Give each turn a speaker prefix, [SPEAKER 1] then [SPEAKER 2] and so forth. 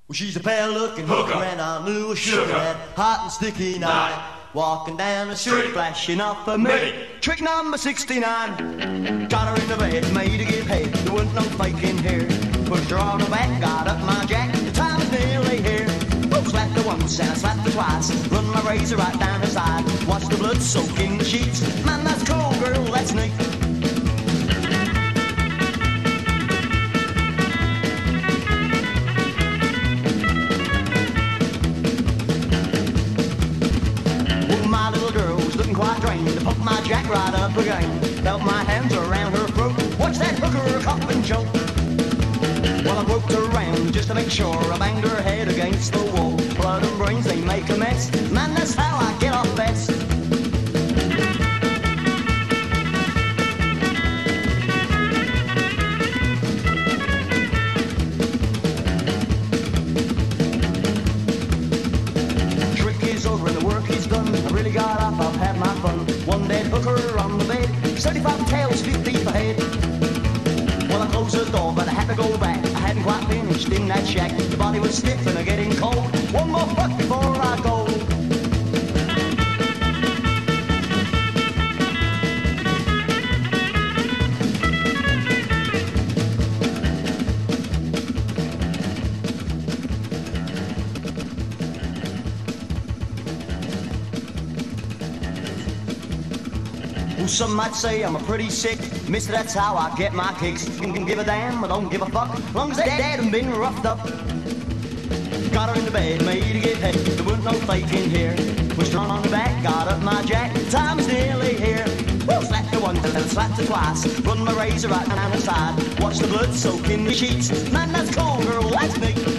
[SPEAKER 1] Well, she's a pale-looking hooker, and I knew a sugar that hot and sticky night. Walking down the street, flashing off for me. Trick number 69. Got her in the bed, made her give head. There wasn't no faking here. Pushed her on the back, got up my jack. The time is nearly here. Slapped her once and I slapped her twice. Run my razor right down her side. Watch the blood soak in the sheets. Man, that's cool, girl, that's neat. My little girl was looking quite drained. To pump my jack right up again. Felt my hands around her throat. Watch that hooker cough and choke. Well, I groped her around just to make sure. I banged her head against the wall. Blood and brains, they make a mess. Man, that's how I get off best. Trick is over and the work is done. I really got up, I've had my fun. One dead hooker on the bed. 75 tails, 50 feet ahead. Well, I closed the door, but I had to go back. I hadn't quite finished in that shack. The body was stiff and getting cold. One more fuck before I go. Well, some might say I'm a pretty sick. Mister, that's how I get my kicks. You can give a damn, I don't give a fuck. Long as that dad and been roughed up. Got her in the bed, made her get head. There wasn't no faking here. Pushed her on the back, got up my jack. Time is nearly here. Woo! Slapped her once and then slapped her twice. Run my razor right down her side. Watch the blood soak in the sheets. Man, that's cool, girl, that's me.